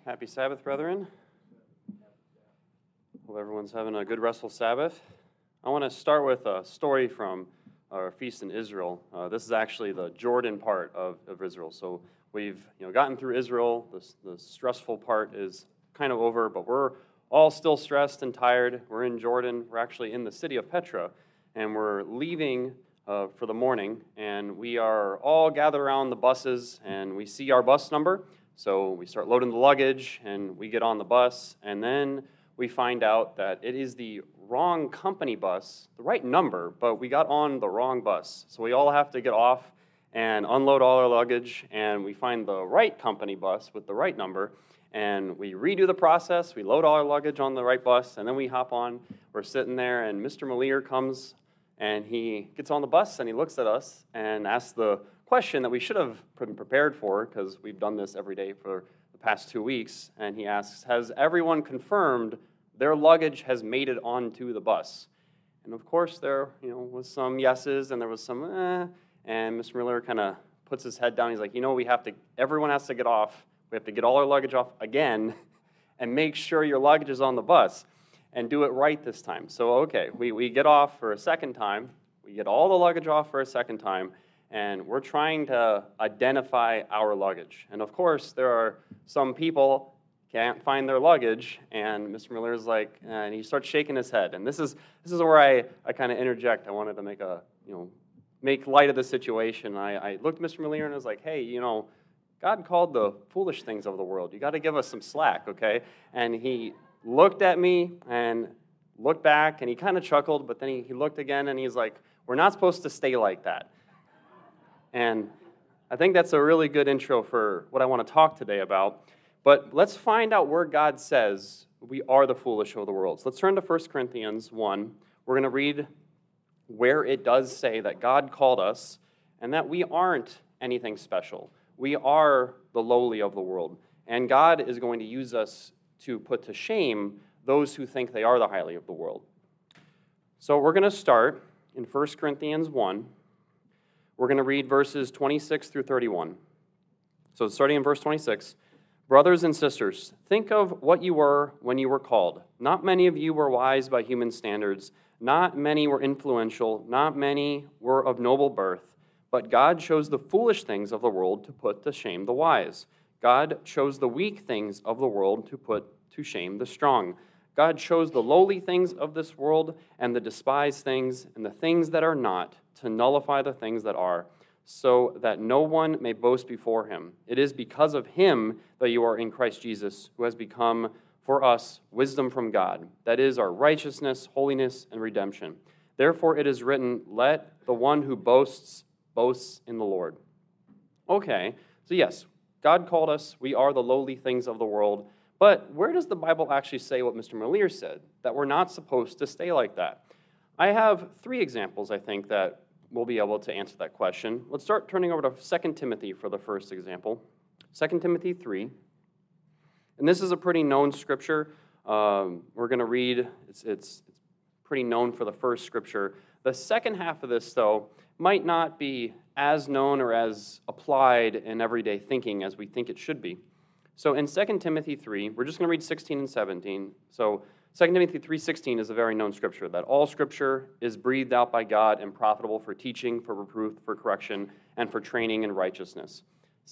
Happy Sabbath, brethren. Hope everyone's having a good, restful Sabbath. I want to start with a story from our feast in Israel. This is actually the Jordan part of Israel. So we've gotten through Israel. The stressful part is kind of over, but we're all still stressed and tired. We're in Jordan. We're actually in the city of Petra, and we're leaving for the morning, and we are all gathered around the buses, and we see our bus number. So we start loading the luggage, and we get on the bus, and then we find out that it is the wrong company bus, the right number, but we got on the wrong bus. So we all have to get off and unload all our luggage, and we find the right company bus with the right number, and we redo the process. We load all our luggage on the right bus, and then we hop on. We're sitting there, and Mr. Malier comes, and he gets on the bus, and he looks at us and asks the question that we should have been prepared for, because we've done this every day for the past 2 weeks, and he asks, has everyone confirmed their luggage has made it onto the bus? And of course there was some yeses, and there was some and Mr. Miller kind of puts his head down. He's like, everyone has to get off. We have to get all our luggage off again and make sure your luggage is on the bus and do it right this time. So okay, we get off for a second time. We get all the luggage off for a second time, and we're trying to identify our luggage. And of course, there are some people can't find their luggage, and Mr. Miller is like, and he starts shaking his head. And this is where I kind of interject. I wanted to make light of the situation. I looked at Mr. Miller and I was like, hey, God called the foolish things of the world. You got to give us some slack, okay? And he looked at me and looked back, and he kind of chuckled, but then he looked again, and he's like, we're not supposed to stay like that. And I think that's a really good intro for what I want to talk today about. But let's find out where God says we are the foolish of the world. So let's turn to 1 Corinthians 1. We're going to read where it does say that God called us and that we aren't anything special. We are the lowly of the world. And God is going to use us to put to shame those who think they are the highly of the world. So we're going to start in 1 Corinthians 1. We're going to read verses 26 through 31. So starting in verse 26, brothers and sisters, think of what you were when you were called. Not many of you were wise by human standards. Not many were influential. Not many were of noble birth. But God chose the foolish things of the world to put to shame the wise. God chose the weak things of the world to put to shame the strong. God chose the lowly things of this world and the despised things and the things that are not to nullify the things that are, so that no one may boast before him. It is because of him that you are in Christ Jesus, who has become for us wisdom from God. That is our righteousness, holiness, and redemption. Therefore it is written, let the one who boasts in the Lord. Okay, so yes, God called us. We are the lowly things of the world. But where does the Bible actually say what Mr. Malier said, that we're not supposed to stay like that? I have 3 examples, I think, that will be able to answer that question. Let's start turning over to 2 Timothy for the first example. 2 Timothy 3. And this is a pretty known scripture. We're going to read, it's pretty known for the first scripture. The second half of this, though, might not be as known or as applied in everyday thinking as we think it should be. So in 2 Timothy 3, we're just going to read 16 and 17. So 2 Timothy 3:16 is a very known scripture, that all scripture is breathed out by God and profitable for teaching, for reproof, for correction, and for training in righteousness.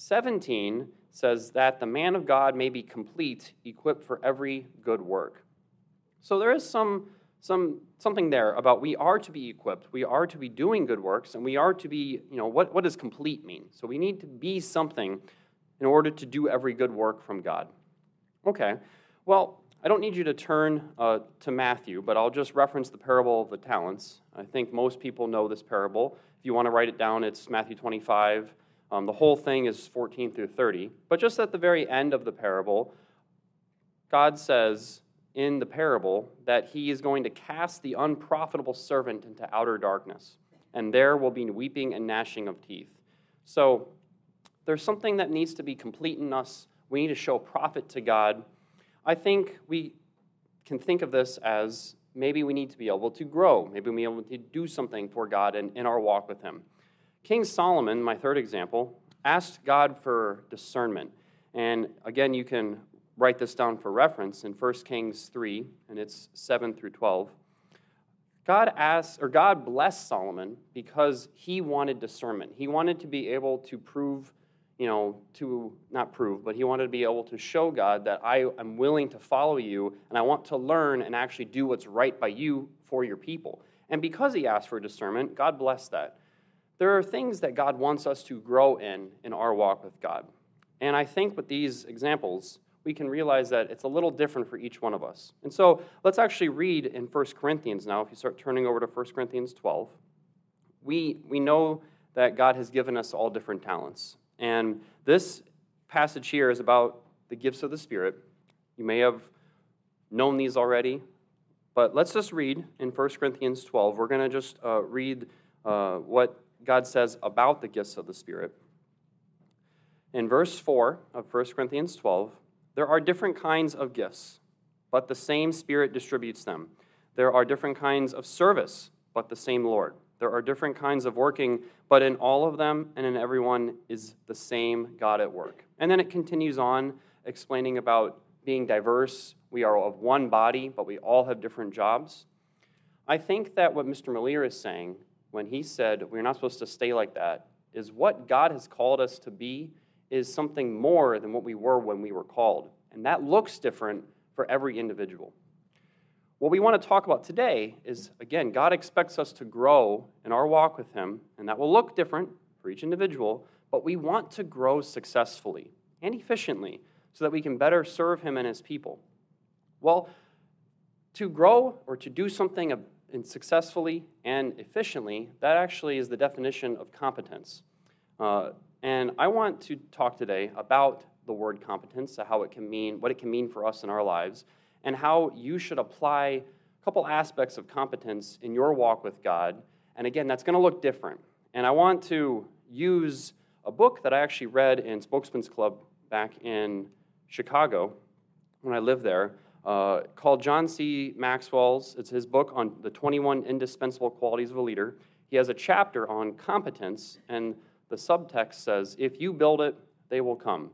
17 says that the man of God may be complete, equipped for every good work. So there is something there about we are to be equipped, we are to be doing good works, and we are to be, what does complete mean? So we need to be something in order to do every good work from God. Okay, well, I don't need you to turn to Matthew, but I'll just reference the parable of the talents. I think most people know this parable. If you want to write it down, it's Matthew 25. The whole thing is 14 through 30. But just at the very end of the parable, God says in the parable that he is going to cast the unprofitable servant into outer darkness, and there will be weeping and gnashing of teeth. So there's something that needs to be complete in us. We need to show profit to God. I think we can think of this as maybe we need to be able to grow. Maybe we need to be able to do something for God in our walk with him. King Solomon, my third example, asked God for discernment. And again, you can write this down for reference in 1 Kings 3, and it's 7 through 12. God blessed Solomon because he wanted discernment. He wanted to be able to prove, but he wanted to be able to show God that I am willing to follow you, and I want to learn and actually do what's right by you for your people. And because he asked for discernment, God blessed that. There are things that God wants us to grow in our walk with God. And I think with these examples, we can realize that it's a little different for each one of us. And so let's actually read in 1 Corinthians now. If you start turning over to 1 Corinthians 12, we know that God has given us all different talents. And this passage here is about the gifts of the Spirit. You may have known these already, but let's just read in 1 Corinthians 12. We're going to just read what God says about the gifts of the Spirit. In verse 4 of 1 Corinthians 12, there are different kinds of gifts, but the same Spirit distributes them. There are different kinds of service, but the same Lord. There are different kinds of working, but in all of them and in everyone is the same God at work. And then it continues on explaining about being diverse. We are of one body, but we all have different jobs. I think that what Mr. Malier is saying when he said we're not supposed to stay like that is what God has called us to be is something more than what we were when we were called. And that looks different for every individual. What we want to talk about today is, again, God expects us to grow in our walk with Him, and that will look different for each individual, but we want to grow successfully and efficiently so that we can better serve Him and His people. Well, to grow or to do something successfully and efficiently, that actually is the definition of competence. And I want to talk today about the word competence, how it can mean, what it can mean for us in our lives, and how you should apply a couple aspects of competence in your walk with God. And again, that's going to look different. And I want to use a book that I actually read in Spokesman's Club back in Chicago when I lived there, called John C. Maxwell's. It's his book on the 21 indispensable qualities of a leader. He has a chapter on competence, and the subtext says, if you build it, they will come.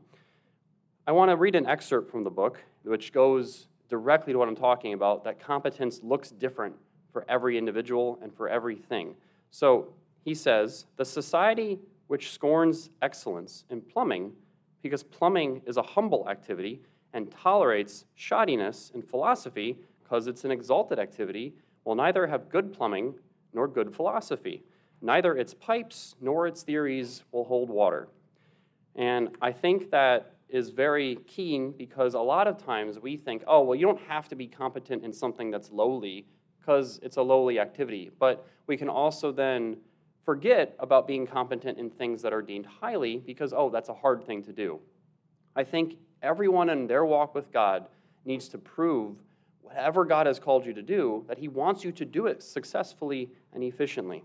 I want to read an excerpt from the book, which goes directly to what I'm talking about, that competence looks different for every individual and for everything. So he says, the society which scorns excellence in plumbing, because plumbing is a humble activity, and tolerates shoddiness in philosophy, because it's an exalted activity, will neither have good plumbing nor good philosophy. Neither its pipes nor its theories will hold water. And I think that is very keen because a lot of times we think, oh, well, you don't have to be competent in something that's lowly because it's a lowly activity. But we can also then forget about being competent in things that are deemed highly because, oh, that's a hard thing to do. I think everyone in their walk with God needs to prove whatever God has called you to do, that He wants you to do it successfully and efficiently.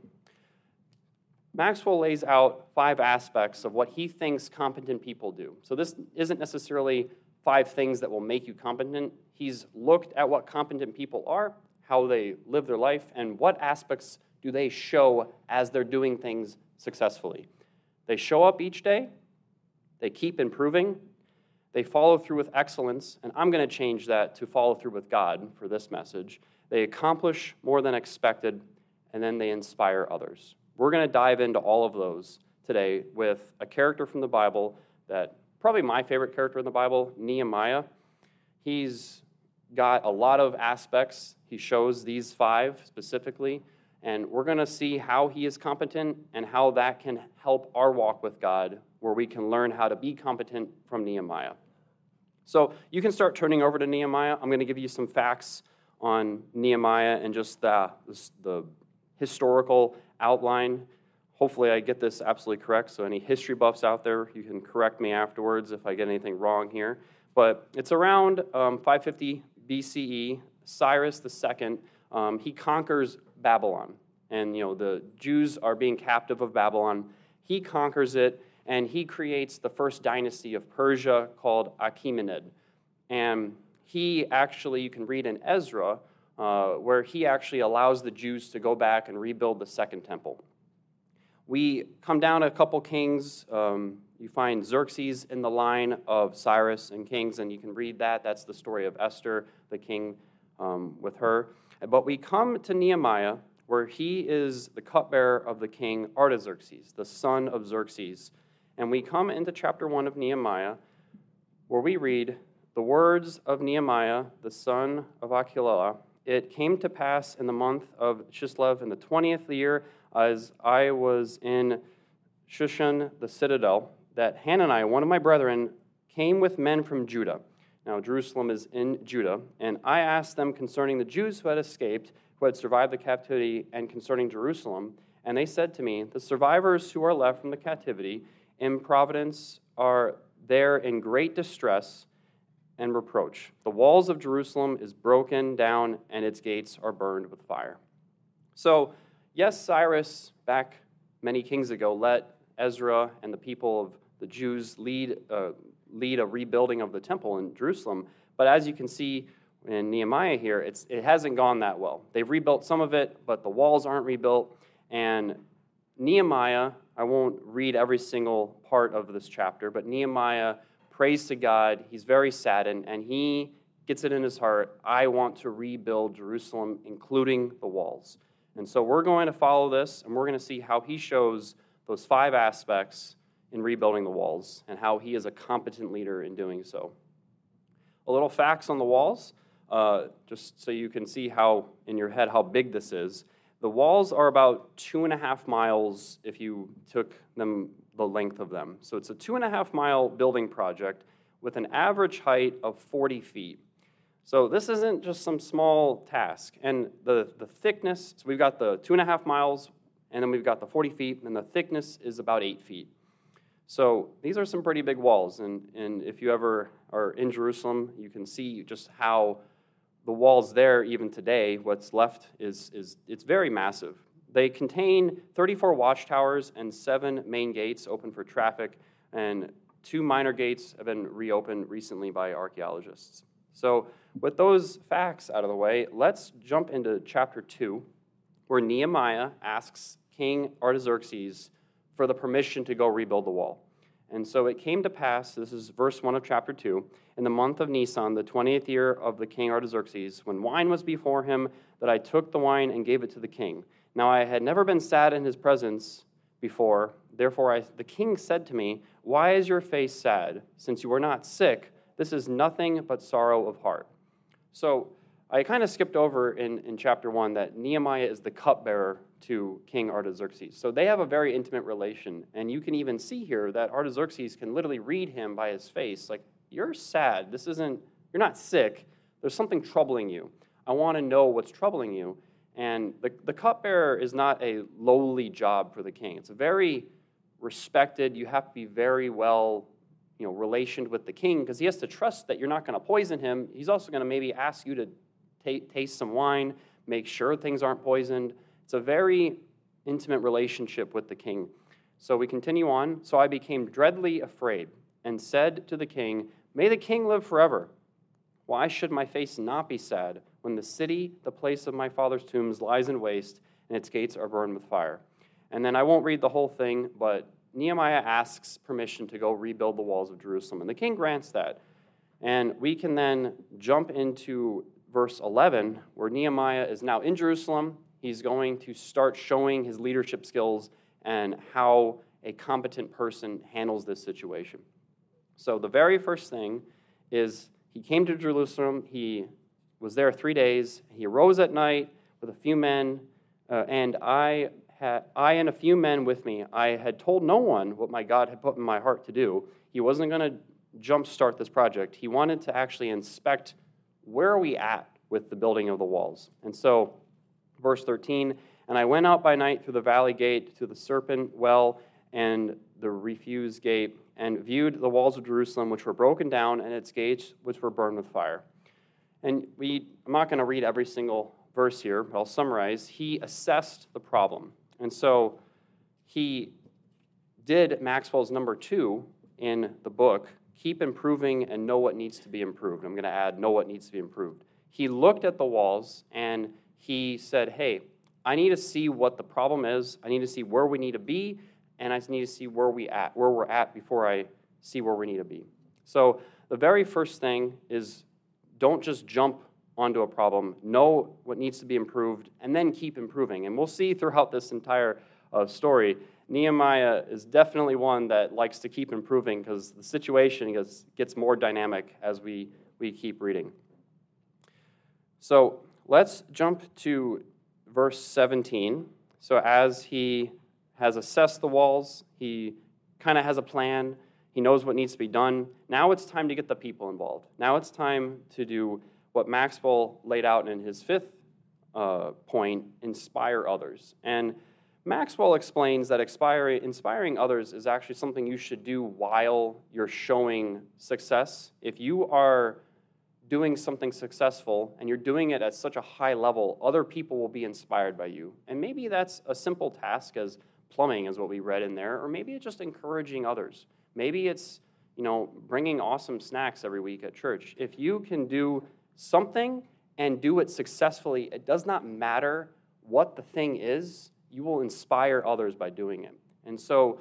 Maxwell lays out 5 aspects of what he thinks competent people do. So this isn't necessarily 5 things that will make you competent. He's looked at what competent people are, how they live their life, and what aspects do they show as they're doing things successfully. They show up each day, they keep improving, they follow through with excellence, and I'm going to change that to follow through with God for this message. They accomplish more than expected, and then they inspire others. We're going to dive into all of those today with a character from the Bible that, probably my favorite character in the Bible, Nehemiah. He's got a lot of aspects. He shows these 5 specifically, and we're going to see how he is competent and how that can help our walk with God, where we can learn how to be competent from Nehemiah. So you can start turning over to Nehemiah. I'm going to give you some facts on Nehemiah and just the historical outline. Hopefully I get this absolutely correct, so any history buffs out there, you can correct me afterwards if I get anything wrong here. But it's around 550 BCE, Cyrus II, he conquers Babylon. And the Jews are being captive of Babylon. He conquers it, and he creates the first dynasty of Persia called Achaemenid. And he actually, you can read in Ezra, where he actually allows the Jews to go back and rebuild the Second Temple. We come down to a couple kings. You You find Xerxes in the line of Cyrus and kings, and you can read that. That's the story of Esther, the king with her. But we come to Nehemiah, where he is the cupbearer of the king Artaxerxes, the son of Xerxes. And we come into chapter 1 of Nehemiah, where we read, "The words of Nehemiah, the son of Achaliah, it came to pass in the month of Chislev in the 20th year, as I was in Shushan the citadel, that Hanani, one of my brethren, came with men from Judah." Now, Jerusalem is in Judah. "And I asked them concerning the Jews who had escaped, who had survived the captivity, and concerning Jerusalem. And they said to me, the survivors who are left from the captivity in Providence are there in great distress and reproach. The walls of Jerusalem is broken down, and its gates are burned with fire." So, yes, Cyrus, back many kings ago, let Ezra and the people of the Jews lead a rebuilding of the temple in Jerusalem. But as you can see in Nehemiah here, it hasn't gone that well. They've rebuilt some of it, but the walls aren't rebuilt. And Nehemiah, I won't read every single part of this chapter, but Nehemiah prays to God. He's very saddened, and he gets it in his heart, I want to rebuild Jerusalem, including the walls. And so we're going to follow this, and we're going to see how he shows those 5 aspects in rebuilding the walls and how he is a competent leader in doing so. A little facts on the walls, just so you can see how, in your head, how big this is. The walls are about 2.5 miles if you took them the length of them. So it's a 2.5-mile building project with an average height of 40 feet. So this isn't just some small task. And the thickness, so we've got the 2.5 miles, and then we've got the 40 feet, and the thickness is about 8 feet. So these are some pretty big walls, and if you ever are in Jerusalem, you can see just how the walls there, even today, what's left is it's very massive. They contain 34 watchtowers and 7 main gates open for traffic, and 2 minor gates have been reopened recently by archaeologists. So with those facts out of the way, let's jump into chapter 2, where Nehemiah asks King Artaxerxes for the permission to go rebuild the wall. And so it came to pass, this is verse 1 of chapter 2, in the month of Nisan, the 20th year of the king Artaxerxes, when wine was before him, that I took the wine and gave it to the king. Now I had never been sad in his presence before, therefore the king said to me, why is your face sad? Since you are not sick, this is nothing but sorrow of heart. So I kind of skipped over in chapter 1 that Nehemiah is the cupbearer to King Artaxerxes. So they have a very intimate relation, and you can even see here that Artaxerxes can literally read him by his face, like, you're sad, you're not sick, there's something troubling you. I want to know what's troubling you. And the cupbearer is not a lowly job for the king. It's a very respected, you have to be very well relationed with the king, because he has to trust that you're not going to poison him. He's also going to maybe ask you to taste some wine, make sure things aren't poisoned. It's a very intimate relationship with the king. So we continue on. So I became dreadfully afraid and said to the king, may the king live forever. Why should my face not be sad when the city, the place of my father's tombs, lies in waste and its gates are burned with fire? And then I won't read the whole thing, but Nehemiah asks permission to go rebuild the walls of Jerusalem, and the king grants that. And we can then jump into verse 11, where Nehemiah is now in Jerusalem. He's going to start showing his leadership skills and how a competent person handles this situation. So the very first thing is he came to Jerusalem. He was there 3 days. He arose at night with a few men, and I and a few men with me, I had told no one what my God had put in my heart to do. He wasn't going to jumpstart this project. He wanted to actually inspect where are we at with the building of the walls. And so, verse 13, and I went out by night through the valley gate to the serpent well and the refuse gate, and viewed the walls of Jerusalem, which were broken down, and its gates, which were burned with fire. And I'm not going to read every single verse here, but I'll summarize. He assessed the problem. And so he did Maxwell's number 2 in the book, keep improving and know what needs to be improved. I'm going to add know what needs to be improved. He looked at the walls and he said, hey, I need to see what the problem is. I need to see where we need to be, and I need to see where we're at before I see where we need to be. So the very first thing is don't just jump onto a problem. Know what needs to be improved, and then keep improving. And we'll see throughout this entire story, Nehemiah is definitely one that likes to keep improving because the situation gets more dynamic as we keep reading. So let's jump to verse 17. So as he has assessed the walls, he kind of has a plan, he knows what needs to be done. Now it's time to get the people involved. Now it's time to do what Maxwell laid out in his fifth point, inspire others. And Maxwell explains that inspiring others is actually something you should do while you're showing success. If you are doing something successful and you're doing it at such a high level, other people will be inspired by you. And maybe that's a simple task as plumbing is what we read in there, or maybe it's just encouraging others. Maybe it's, bringing awesome snacks every week at church. If you can do something and do it successfully, it does not matter what the thing is, you will inspire others by doing it. And so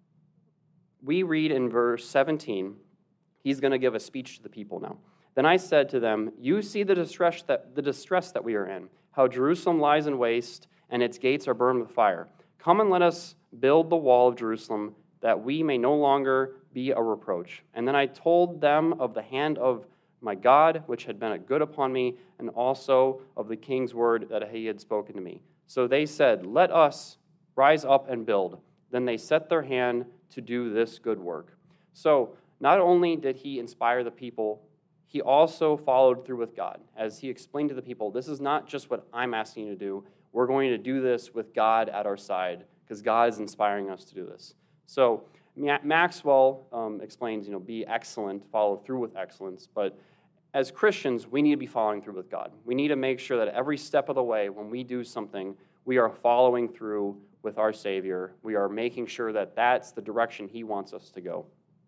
we read in verse 17, he's going to give a speech to the people now. Then I said to them, you see the distress that we are in, how Jerusalem lies in waste and its gates are burned with fire. Come and let us build the wall of Jerusalem, that we may no longer be a reproach. And then I told them of the hand of my God, which had been good upon me, and also of the king's word that he had spoken to me. So they said, let us rise up and build. Then they set their hand to do this good work. So not only did he inspire the people, he also followed through with God. As he explained to the people, this is not just what I'm asking you to do. We're going to do this with God at our side, because God is inspiring us to do this. So Maxwell explains, be excellent, follow through with excellence. But as Christians, we need to be following through with God. We need to make sure that every step of the way, when we do something, we are following through with our Savior. We are making sure that that's the direction He wants us to go.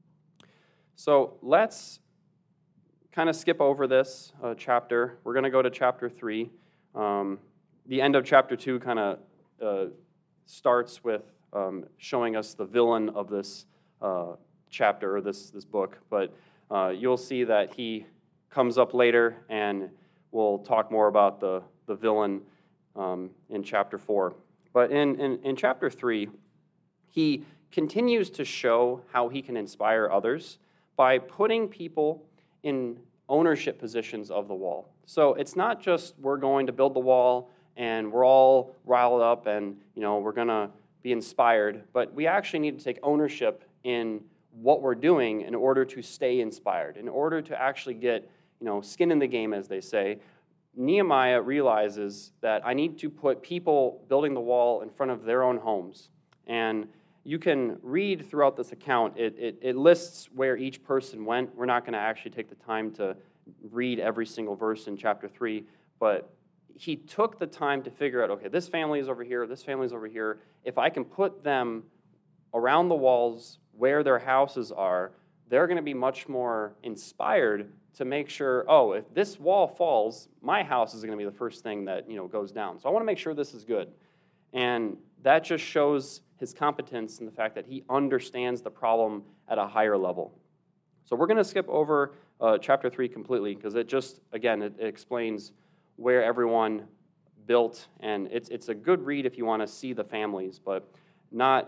So let's kind of skip over this chapter. We're going to go to chapter 3. The end of chapter 2 kind of starts with showing us the villain of this chapter, or this book. But you'll see that he comes up later, and we'll talk more about the villain in chapter 4. But in chapter 3, he continues to show how he can inspire others by putting people in ownership positions of the wall. So it's not just we're going to build the wall and we're all riled up and we're going to be inspired, but we actually need to take ownership in what we're doing in order to stay inspired, in order to actually get skin in the game, as they say. Nehemiah realizes that I need to put people building the wall in front of their own homes. And you can read throughout this account, it lists where each person went. We're not going to actually take the time to read every single verse in chapter 3, but he took the time to figure out, okay, this family is over here, this family is over here. If I can put them around the walls where their houses are, they're going to be much more inspired to make sure, if this wall falls, my house is going to be the first thing that goes down. So I want to make sure this is good. And that just shows his competence in the fact that he understands the problem at a higher level. So we're going to skip over chapter 3 completely, because it just, again, it explains where everyone built, and it's a good read if you want to see the families, but not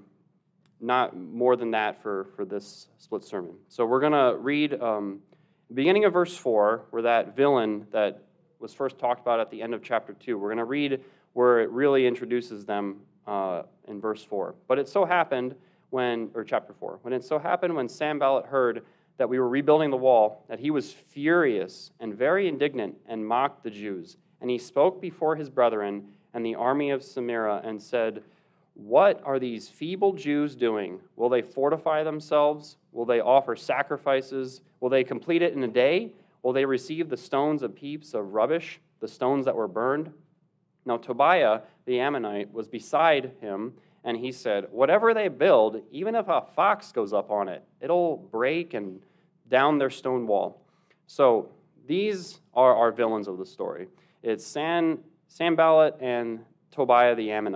more than that for this split sermon. So we're going to read beginning of verse 4, where that villain that was first talked about at the end of chapter 2. We're going to read where it really introduces them in verse 4. But it so happened chapter 4, when it so happened when Sanballat heard that we were rebuilding the wall, that he was furious and very indignant and mocked the Jews. And he spoke before his brethren and the army of Samaria and said, what are these feeble Jews doing? Will they fortify themselves? Will they offer sacrifices? Will they complete it in a day? Will they receive the stones of heaps of rubbish, the stones that were burned? Now Tobiah the Ammonite was beside him, and he said, whatever they build, even if a fox goes up on it, it'll break and down their stone wall. So these are our villains of the story. It's Sanballat and Tobiah the Ammonite.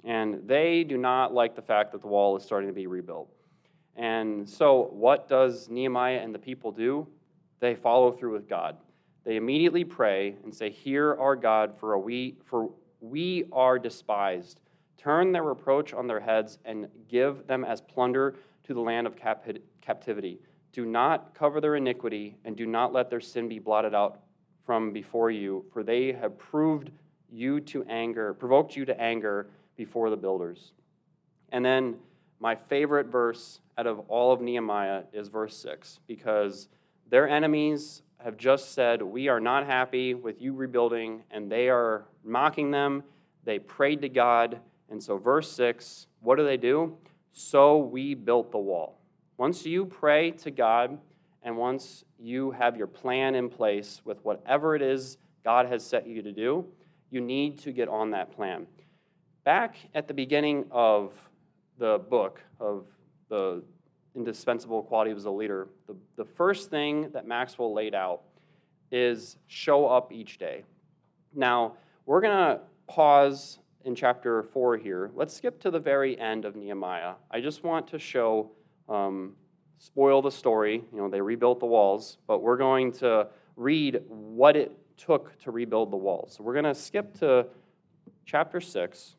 And they do not like the fact that the wall is starting to be rebuilt. And so what does Nehemiah and the people do? They follow through with God. They immediately pray and say, "Hear our God, for we are despised. Turn their reproach on their heads and give them as plunder to the land of captivity. Do not cover their iniquity, and do not let their sin be blotted out from before you, for they have provoked you to anger before the builders." And then my favorite verse out of all of Nehemiah is verse 6, because their enemies have just said, "We are not happy with you rebuilding," and they are mocking them. They prayed to God, and so verse 6, what do? "So we built the wall." Once you pray to God, and once you have your plan in place with whatever it is God has set you to do, you need to get on that plan. Back at the beginning of the book of the indispensable qualities as a leader, the first thing that Maxwell laid out is show up each day. Now, we're going to pause in chapter 4 here. Let's skip to the very end of Nehemiah. I just want to show, spoil the story. They rebuilt the walls, but we're going to read what it took to rebuild the walls. So we're going to skip to chapter 6.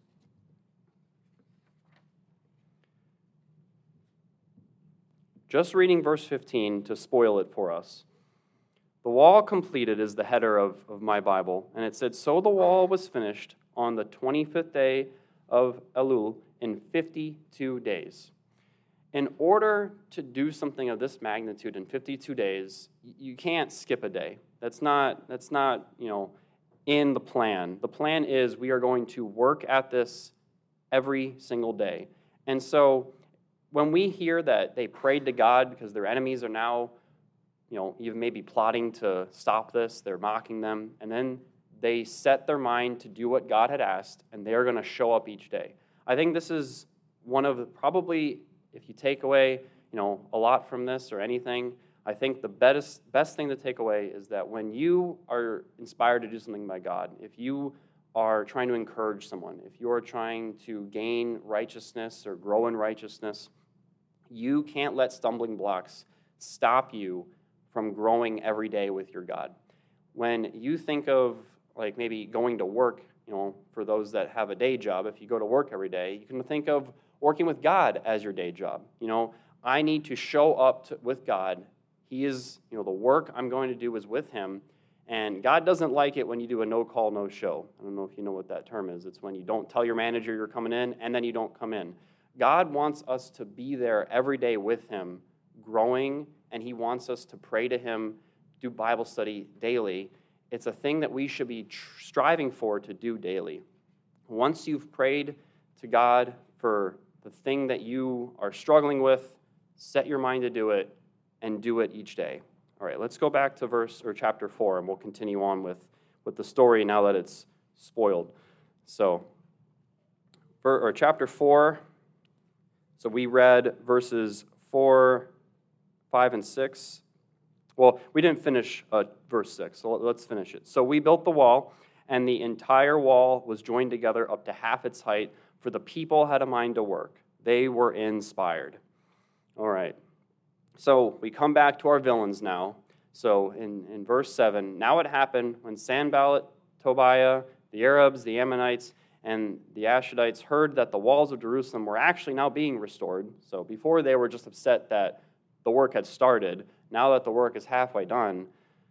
Just reading verse 15 to spoil it for us. "The wall completed" is the header of my Bible, and it said, "So the wall was finished on the 25th day of Elul in 52 days. In order to do something of this magnitude in 52 days, you can't skip a day. That's not in the plan. The plan is we are going to work at this every single day. And so when we hear that they prayed to God because their enemies are now, even maybe plotting to stop this, they're mocking them, and then they set their mind to do what God had asked, and they are going to show up each day. I think this is one of probably, if you take away, a lot from this or anything, I think the best thing to take away is that when you are inspired to do something by God, if you are trying to encourage someone, if you are trying to gain righteousness or grow in righteousness, you can't let stumbling blocks stop you from growing every day with your God. When you think of maybe going to work, for those that have a day job, if you go to work every day, you can think of working with God as your day job. I need to show up with God. He is, the work I'm going to do is with Him. And God doesn't like it when you do a no-call, no-show. I don't know if you know what that term is. It's when you don't tell your manager you're coming in, and then you don't come in. God wants us to be there every day with Him, growing, and He wants us to pray to Him, do Bible study daily. It's a thing that we should be striving for to do daily. Once you've prayed to God for the thing that you are struggling with, set your mind to do it, and do it each day. All right, let's go back to chapter 4, and we'll continue on with the story now that it's spoiled. So, chapter 4, so we read verses 4, 5, and 6. Well, we didn't finish verse 6, so let's finish it. "So we built the wall, and the entire wall was joined together up to half its height, for the people had a mind to work. They were inspired." All right. So we come back to our villains now. So in verse 7, "Now it happened when Sanballat, Tobiah, the Arabs, the Ammonites, and the Ashdodites heard that the walls of Jerusalem were actually now being restored." So before they were just upset that the work had started. Now that the work is halfway done,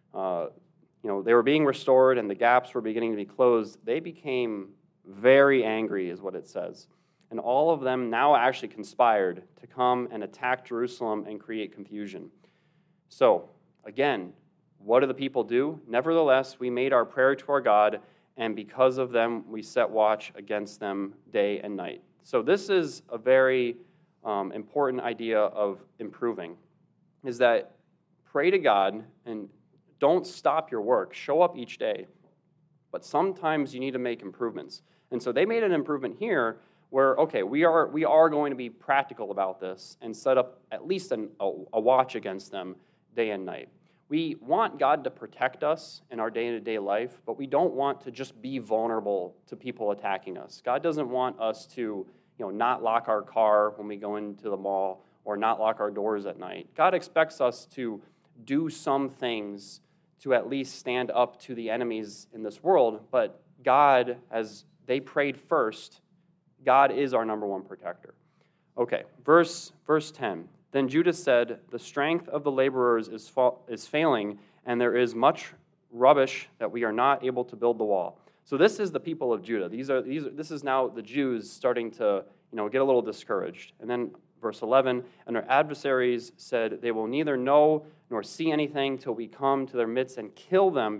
they were being restored and the gaps were beginning to be closed. They became very angry, is what it says. And all of them now actually conspired to come and attack Jerusalem and create confusion. So, again, what do the people do? "Nevertheless, we made our prayer to our God, and because of them, we set watch against them day and night." So this is a very important idea of improving, is that pray to God and don't stop your work. Show up each day. But sometimes you need to make improvements. And so they made an improvement here where, okay, we are going to be practical about this and set up at least a watch against them day and night. We want God to protect us in our day-to-day life, but we don't want to just be vulnerable to people attacking us. God doesn't want us to, not lock our car when we go into the mall or not lock our doors at night. God expects us to do some things to at least stand up to the enemies in this world, but God, as they prayed first, God is our number one protector. Okay, verse 10. Then Judah said, "The strength of the laborers is failing, and there is much rubbish that we are not able to build the wall." So this is the people of Judah. This is now the Jews starting to get a little discouraged. And then verse 11, "And their adversaries said, they will neither know nor see anything till we come to their midst and kill them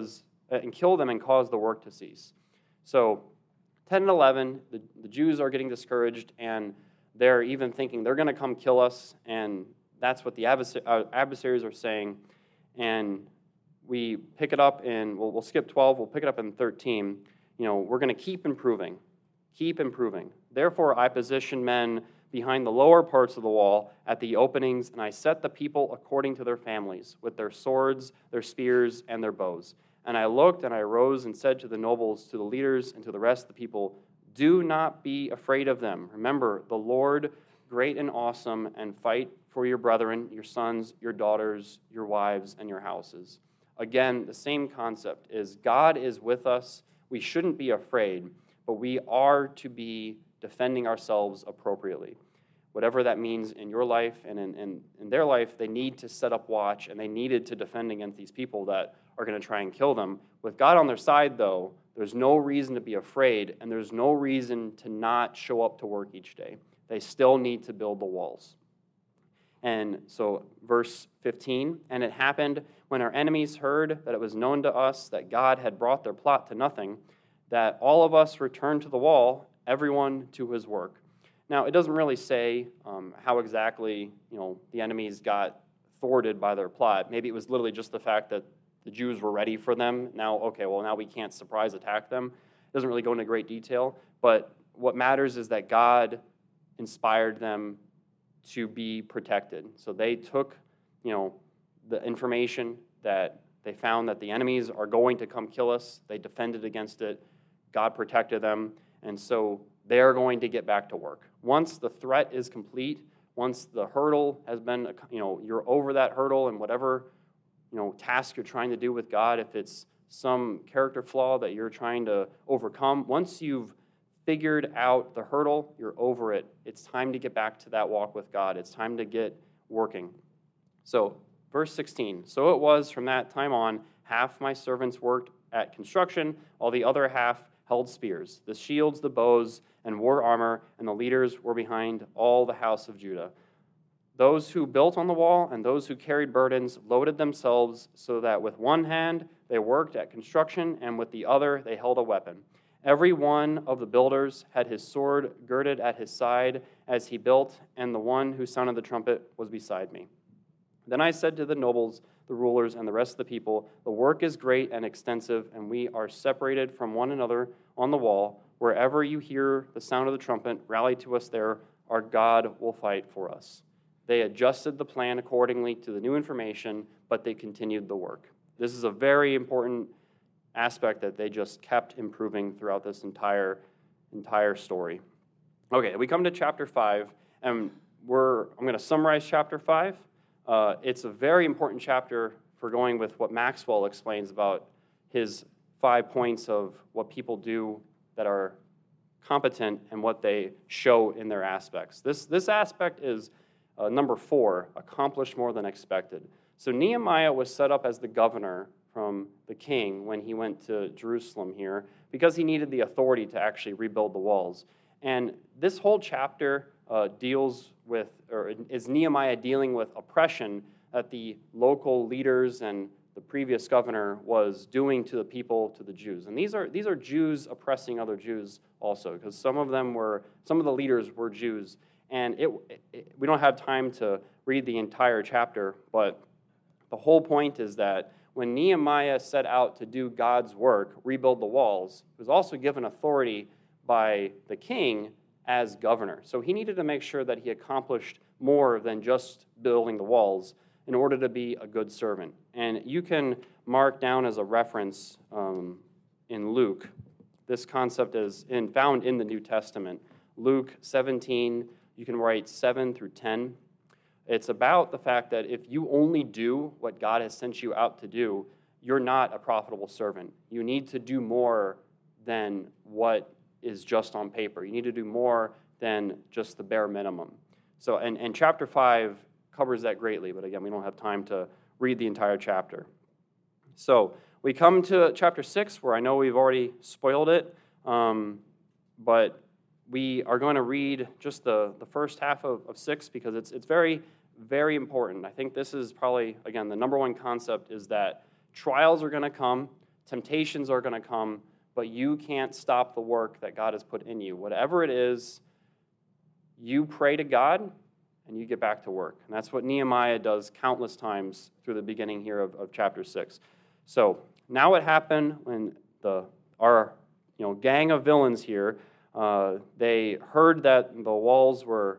and cause the work to cease." So 10 and 11, the Jews are getting discouraged, and they're even thinking they're going to come kill us, and that's what the adversaries are saying. And we pick it up in, we'll skip 12, we'll pick it up in 13. We're going to keep improving. "Therefore I positioned men behind the lower parts of the wall at the openings, and I set the people according to their families, with their swords, their spears, and their bows. And I looked, and I rose and said to the nobles, to the leaders, and to the rest of the people, 'Do not be afraid of them. Remember the Lord, great and awesome, and fight for your brethren, your sons, your daughters, your wives, and your houses.'" Again, the same concept is God is with us. We shouldn't be afraid, but we are to be defending ourselves appropriately. Whatever that means in your life and in their life, they need to set up watch, and they needed to defend against these people that are going to try and kill them. With God on their side, though, there's no reason to be afraid, and there's no reason to not show up to work each day. They still need to build the walls. And so verse 15, "And it happened when our enemies heard that it was known to us that God had brought their plot to nothing, that all of us returned to the wall, everyone to his work." Now, it doesn't really say how exactly the enemies got thwarted by their plot. Maybe it was literally just the fact that the Jews were ready for them. Now we can't surprise attack them. It doesn't really go into great detail, but what matters is that God inspired them to be protected. So they took, the information that they found that the enemies are going to come kill us. They defended against it. God protected them, and so they're going to get back to work. Once the threat is complete, once the hurdle has been, you're over that hurdle, and whatever task you're trying to do with God, if it's some character flaw that you're trying to overcome, once you've figured out the hurdle, you're over it. It's time to get back to that walk with God. It's time to get working. So, verse 16, "So it was from that time on, half my servants worked at construction, while the other half held spears, the shields, the bows, and wore armor, and the leaders were behind all the house of Judah. Those who built on the wall and those who carried burdens loaded themselves so that with one hand they worked at construction, and with the other they held a weapon. Every one of the builders had his sword girded at his side as he built, and the one who sounded the trumpet was beside me. Then I said to the nobles, the rulers, and the rest of the people, 'The work is great and extensive, and we are separated from one another on the wall. Wherever you hear the sound of the trumpet, rally to us there. Our God will fight for us.' They adjusted the plan accordingly to the new information, but they continued the work." This is a very important aspect that they just kept improving throughout this entire story. Okay, we come to chapter 5, and I'm going to summarize chapter 5. It's a very important chapter for going with what Maxwell explains about his 5 points of what people do that are competent and what they show in their aspects. This aspect is number 4, accomplish more than expected. So Nehemiah was set up as the governor from the king when he went to Jerusalem here because he needed the authority to actually rebuild the walls. And this whole chapter is Nehemiah dealing with oppression that the local leaders and the previous governor was doing to the people, to the Jews. And these are Jews oppressing other Jews also, because some of the leaders were Jews. And we don't have time to read the entire chapter, but the whole point is that when Nehemiah set out to do God's work, rebuild the walls, he was also given authority by the king as governor. So he needed to make sure that he accomplished more than just building the walls. in order to be a good servant. And you can mark down as a reference in Luke. This concept is found in the New Testament. Luke 17, you can write 7 through 10. It's about the fact that if you only do what God has sent you out to do, you're not a profitable servant. You need to do more than what is just on paper. You need to do more than just the bare minimum. So, and chapter 5 covers that greatly, but again, we don't have time to read the entire chapter. So, we come to chapter 6, where I know we've already spoiled it, but we are going to read just the first half of 6 because it's very, very important. I think this is probably, again, the number one concept is that trials are going to come, temptations are going to come, but you can't stop the work that God has put in you. Whatever it is, you pray to God and you get back to work. And that's what Nehemiah does countless times through the beginning here of chapter 6. So now what happened when our gang of villains here, they heard that the walls were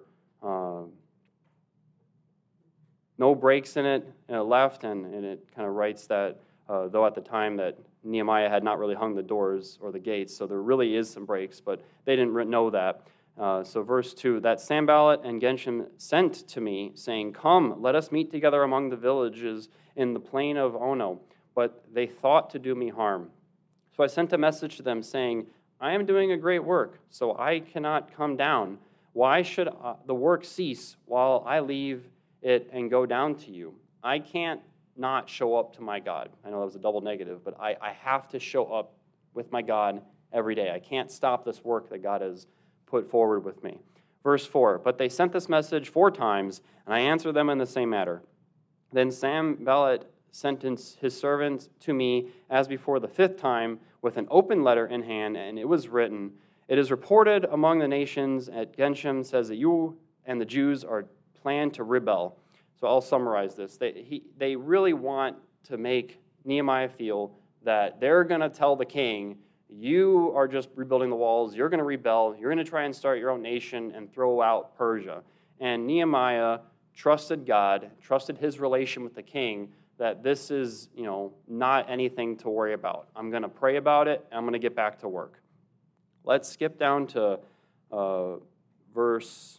no breaks in it left, and it kind of writes that though at the time that Nehemiah had not really hung the doors or the gates, so there really is some breaks, but they didn't know that. So verse 2, that Sanballat and Geshem sent to me, saying, "Come, let us meet together among the villages in the plain of Ono." But they thought to do me harm. So I sent a message to them, saying, "I am doing a great work, so I cannot come down. Why should the work cease while I leave it and go down to you? I can't not show up to my God." I know that was a double negative, but I have to show up with my God every day. I can't stop this work that God has put forward with me. Verse 4, but they sent this message 4 times, and I answered them in the same matter. Then Sanballat sent his servants to me as before the 5th time with an open letter in hand, and it was written, "It is reported among the nations at Geshem says that you and the Jews are planned to rebel." So I'll summarize this. They really want to make Nehemiah feel that they're going to tell the king, you are just rebuilding the walls, you're going to rebel, you're going to try and start your own nation and throw out Persia. And Nehemiah trusted God, trusted his relation with the king, that this is, not anything to worry about. I'm going to pray about it, and I'm going to get back to work. Let's skip down to verse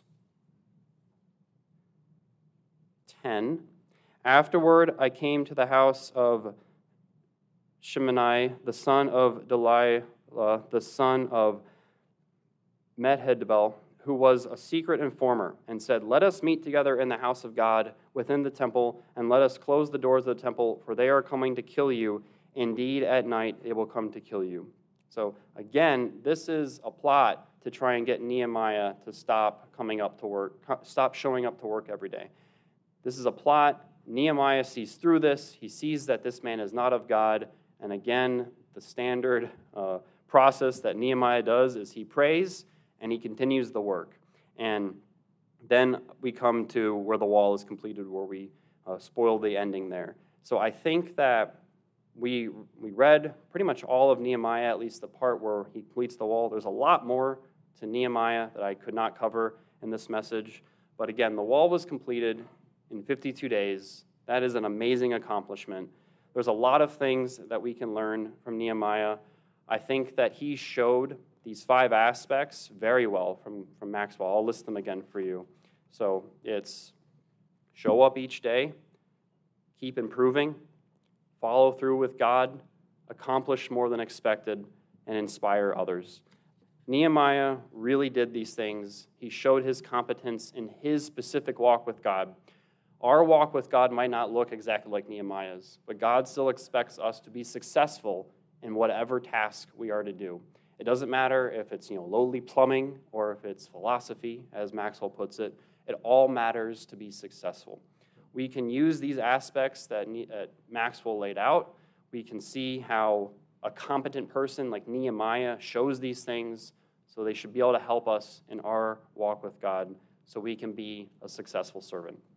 10. Afterward, I came to the house of Shimei, the son of Delilah, the son of Mehedabel, who was a secret informer, and said, "Let us meet together in the house of God within the temple, and let us close the doors of the temple, for they are coming to kill you. Indeed, at night they will come to kill you." So again, this is a plot to try and get Nehemiah to stop showing up to work every day. This is a plot. Nehemiah sees through this. He sees that this man is not of God. And again, the standard process that Nehemiah does is he prays and he continues the work. And then we come to where the wall is completed, where we spoil the ending there. So I think that we read pretty much all of Nehemiah, at least the part where he completes the wall. There's a lot more to Nehemiah that I could not cover in this message. But again, the wall was completed in 52 days. That is an amazing accomplishment. There's a lot of things that we can learn from Nehemiah. I think that he showed these 5 aspects very well from Maxwell. I'll list them again for you. So it's show up each day, keep improving, follow through with God, accomplish more than expected, and inspire others. Nehemiah really did these things. He showed his competence in his specific walk with God. Our walk with God might not look exactly like Nehemiah's, but God still expects us to be successful in whatever task we are to do. It doesn't matter if it's lowly plumbing or if it's philosophy, as Maxwell puts it. It all matters to be successful. We can use these aspects that Maxwell laid out. We can see how a competent person like Nehemiah shows these things, so they should be able to help us in our walk with God so we can be a successful servant.